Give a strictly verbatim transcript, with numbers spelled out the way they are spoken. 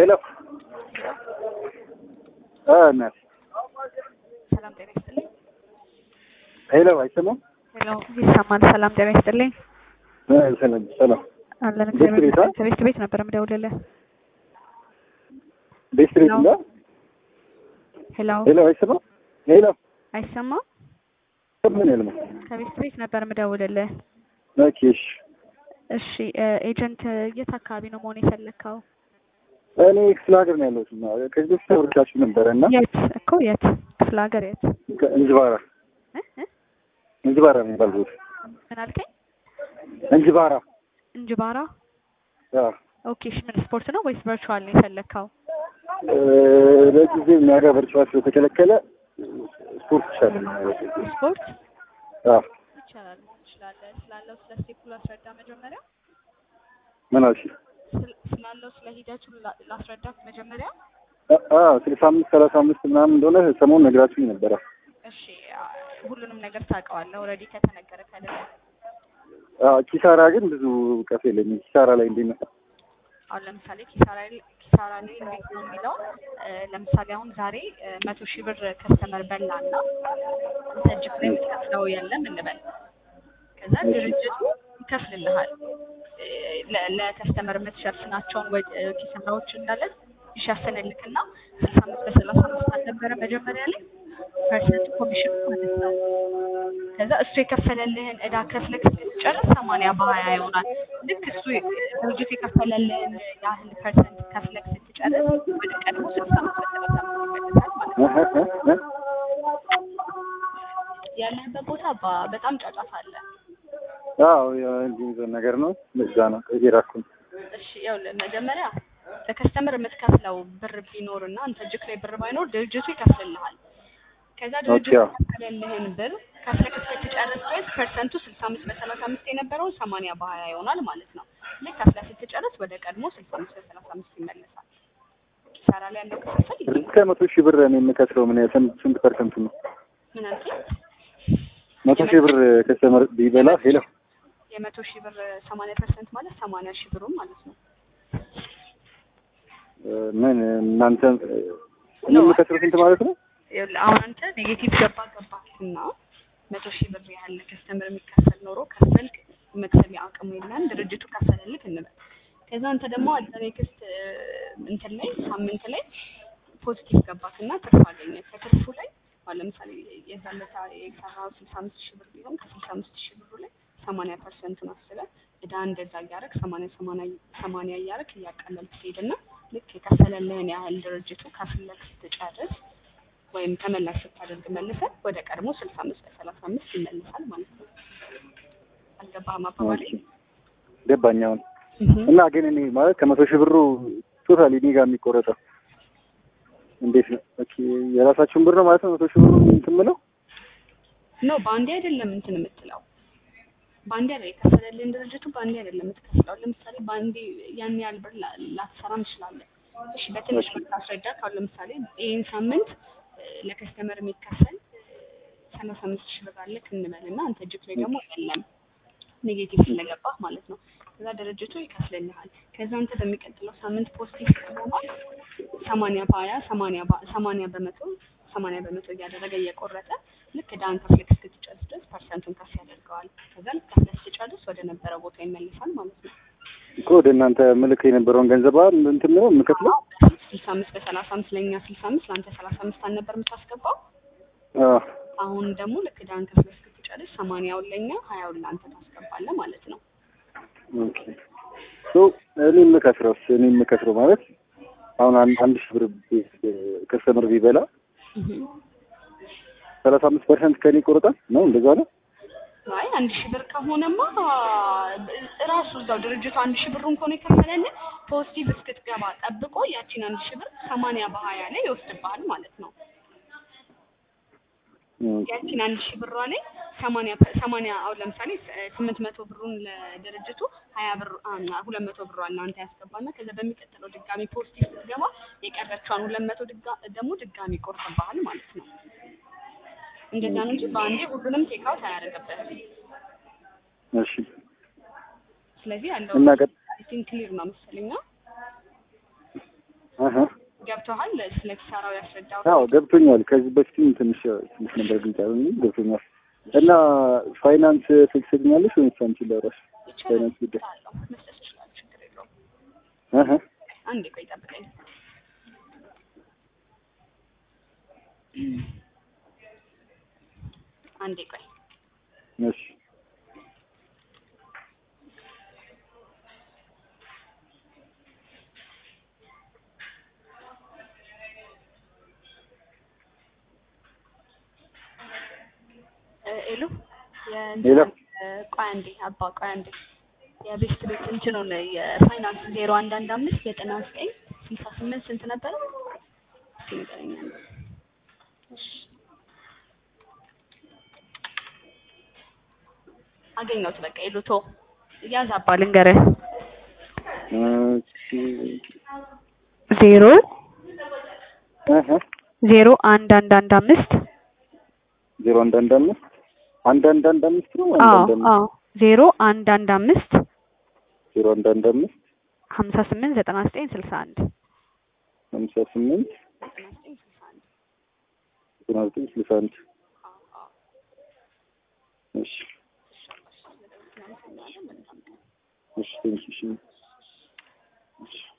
ሄሎ አና ሰላም ጤና ይስጥልኝ። ሄሎ አይሰማም? ሄሎ ይሰማል። ሰላም ጤና ይስጥልኝ። አይ ሰላም ሰላም አለን እግዚአብሔር ይመስገን። ቤት ቤት ነበር የምደውልልህ። ቤት ቤት ነው። ሄሎ ሄሎ አይሰማም? ሄሎ አይሰማም? ምን ያለው? ከቤት ቤት ነበር የምደውልልህ። ኦኬሽ እሺ ኤጀንት የት አካባቢ ነው መሆን የፈለከው? እኔ ክፍለ ሀገር ነው ያለሁት እና ከዚህ በፊት ተወርቻችሁ ነበርና የት እኮ የት ክፍለ ሀገር የት? እንጅባራ እ እ እንጅባራ የሚባል ቦታ። ምን አልከኝ? እንጅባራ እንጅባራ። አዎ ኦኬ እሺ ምን ስፖርት ነው ወይስ ቨርቹዋል ነው የፈለከው? እ ለጊዜው እኛ ጋር ቨርቹዋል ስለተከለከለ ስፖርት ይቻላል ማለት ነው። ስፖርት አዎ ይቻላል ይችላል። ስላለው ስለ ስቴፑ ላስረዳ መጀመሪያ። ምን አልሽ? ስላለው ስለ ሂደቱ ላስረዳት መጀመሪያ። አዎ ስልሳ አምስት ሰላሳ አምስት ምናምን እንደሆነ ሰሞኑን ነግራችሁኝ ነበረ። እሺ ሁሉንም ነገር ታውቀዋለህ ኦልሬዲ ከተነገረ ካለ። አዎ ኪሳራ ግን ብዙ እውቀት የለኝም። ኪሳራ ላይ እንዴት ነው? አሁን ለምሳሌ ኪሳራ ኪሳራ ላይ እንዴት ነው የሚለው ለምሳሌ አሁን ዛሬ መቶ ሺህ ብር ከስተመር በላና እጅግ ላይ የምትከፍለው የለም እንበል። ከዛ ድርጅቱ ይከፍልልሃል። ለከስተመር የምትሸፍናቸውን ኪሳራዎች እንዳለ ይሸፍንልክና ስልሳ አምስት በሰላሳ አምስት አልነበረ መጀመሪያ ላይ ፐርሰንት ኮሚሽን ማለት ነው። ከዛ እሱ የከፈለልህን እዳ ከፍለክ ስትጨርስ ሰማንያ በሀያ ይሆናል። ልክ እሱ ድርጅቱ የከፈለልህን ያህል ፐርሰንት ከፍለክ ስትጨርስ ወደ ቀድሞ ስልሳ አምስት በሰላሳ አምስት ይመለሳል ማለት ነው። ያለህበት ቦታ በጣም ጫጫታ አለ። አዎ እንግዲህ ነገር ነው ለዛ ነው ከየራኩኝ። እሺ ያው መጀመሪያ ለከስተመር የምትከፍለው ብር ቢኖርና አንተ እጅክ ላይ ብር ባይኖር ድርጅቱ ይከፍልልሃል። ከዛ ድርጅቱ የከፈለልህን ብር ከፍለክ ስትጨርስ ድረስ ፐርሰንቱ ስልሳ አምስት በሰላሳ አምስት የነበረውን ሰማንያ በሀያ ይሆናል ማለት ነው። ልክ ከፍለክ ስትጨርስ ወደ ቀድሞ ስልሳ አምስት በሰላሳ አምስት ይመለሳል። ኪሳራ ላይ ያለው ክፍል እስከ መቶ ሺህ ብር እኔ የምከስረው ምን ስንት ፐርሰንት ነው? ምን አልከኝ? መቶ ሺህ ብር ከስተመር ቢበላ ሄሎ የመቶ ሺህ ብር ሰማንያ ፐርሰንት ማለት ሰማንያ ሺህ ብሩን ማለት ነው። ምን እናንተ የምከስረው ስንት ማለት ነው? አሁን አንተ ኔጌቲቭ ገባ ገባክና መቶ ሺህ ብር ያህል ከስተመር የሚከፈል ኖሮ ከፈልክ መክፈል አቅሙ የለም ድርጅቱ ከፈለልክ እንበል። ከዛ አንተ ደግሞ አልተሬክስት እንትን ላይ ሳምንት ላይ ፖዚቲቭ ገባክና ትርፍ አገኘህ። ከትርፉ ላይ አሁን ለምሳሌ የዛለታ የሰራው ስልሳ አምስት ሺህ ብር ቢሆን ከስልሳ አምስት ሺህ ብሩ ላይ ሰማንያ ፐርሰንት ነው አስበህ እዳ እንደዛ እያደረግ ሰማንያ ሰማንያ ሰማንያ እያደረግ እያቀለልክ ትሄድና ልክ የከፈለልህን ያህል ድርጅቱ ከፍለክ ስትጨርስ ወይም ተመላሽ ስታደርግ መልሰህ ወደ ቀድሞ ስልሳ አምስት በሰላሳ አምስት ይመለሳል ማለት ነው። አልገባህም አባባሌ? ገባኝ አሁን። እና ግን እኔ ማለት ከመቶ ሺህ ብሩ ቶታሊ እኔ ጋር የሚቆረጠው እንዴት ነው? ኦኬ የራሳችሁን ብር ነው ማለት ነው መቶ ሺህ ብሩ እንትን የምለው? ኖ ባንዴ አይደለም እንትን የምትለው ባንዴ አይደለም የከፈለልህን ድርጅቱ ባንዴ አይደለም የምትከፍለው። ለምሳሌ ባንዴ ያን ያህል ብር ላትሰራም ትችላለህ። እሺ በትንሽ ብታስረዳ ካለ ለምሳሌ ይሄን ሳምንት ለከስተመር የሚከፈል ሰላሳ አምስት ሺህ ብር አለክ እንበልና አንተ እጅክ ላይ ደግሞ የለም ኔጌቲቭ ስለገባህ ማለት ነው። ከዛ ድርጅቱ ይከፍልልሃል። ከዛ አንተ በሚቀጥለው ሳምንት ፖዚቲቭ ከሆነ ሰማንያ በሀያ ሰማንያ ሰማንያ በመቶ ሰማንያ በመቶ እያደረገ እየቆረጠ ልክ ዳን ከፍለክ እስክትጨርስ ድረስ ፐርሰንቱን ከፍ ያደርገዋል። ከዛ ልክ ከፍለክ ስትጨርስ ወደ ነበረው ቦታ ይመለሳል ማለት ነው። እኮ ወደ እናንተ ምልክ የነበረውን ገንዘብ እንትን ነው የምከፍለው? ስልሳ አምስት በሰላሳ አምስት ለኛ ስልሳ አምስት ለአንተ ሰላሳ አምስት አልነበር የምታስገባው? አዎ አሁን ደግሞ ልክ ዳን ከፍለክ እስክትጨርስ ሰማንያውን ለኛ ሀያውን ለአንተ ታስገባለህ ማለት ነው። ኦኬ ሶ እኔ የምከስረው እኔ የምከስረው ማለት አሁን አንድ ሺህ ብር ከስተመር ቢበላ ሰላሳ አምስት ፐርሰንት ከኔ ይቆርጣል ነው እንደዛ ነው? አይ አንድ ሺህ ብር ከሆነማ እራሱ እዛው ድርጅቱ አንድ ሺህ ብሩን ከሆነ የከፈለልህ ፖዚቲቭ እስክትገባ ጠብቆ ያቺን አንድ ሺህ ብር ሰማንያ በሀያ ላይ ይወስድብሃል ማለት ነው። ያቺን አንድ ሺህ ብሯ ላይ ሰማንያ ሰማንያ አሁን ለምሳሌ ስምንት መቶ ብሩን ለድርጅቱ ሀያ ብር ሁለት መቶ ብር አለ አንተ ያስገባና ከዛ በሚቀጥለው ድጋሚ ፖዚቲቭ ስትገባ የቀረችውን ሁለት መቶ ደግሞ ድጋሚ ይቆርጥብሃል ማለት ነው። እንደዛ ነው እንጂ በአንዴ ሁሉንም ቴክ አውት አያደርግብህም። እሺ ስለዚህ ያለው እና ቲንክ ክሊር ነው መሰለኝ። አሃ ገብቶሃል? ስለ ኪሳራው ያስረዳው። አዎ ገብቶኛል። ከዚህ በፊትም ትንሽ ትንሽ ነበር ግን ታውኝ ገብቶኛል። እና ፋይናንስ ትክክለኛለሽ ወይስ አንቺ ለራስ ፋይናንስ ጉዳይ መስጠት ይችላል፣ ችግር የለውም። አሃ አንዴ ቆይ ጠብቀኝ። አንዴ ቆይ። እሺ ኤሉ ሄሎ ቆይ አንዴ አባ ቆይ አንዴ የቤስት ቤት እንትኑ ነው የፋይናንስ ዜሮ አንድ አንድ አምስት ዘጠና ዘጠኝ ስልሳ ስምንት ስንት ነበር? እሺ አገኘሁት። በቃ ኤሉቶ ያዝ አባ ልንገርህ ዜሮ አሃ ዜሮ አንድ አንድ አንድ አምስት ዜሮ አንድ አንድ አምስት አንድ አንድ አንድ አምስት ነው አንድ አዎ አንድ አዎ ዜሮ አንድ አንድ አምስት ዜሮ አንድ አንድ አምስት ሀምሳ ስምንት ዘጠና ዘጠኝ ስልሳ አንድ ሀምሳ ስምንት ዘጠና ዘጠኝ ስልሳ አንድ እሺ እሺ ቴንኪው እሺ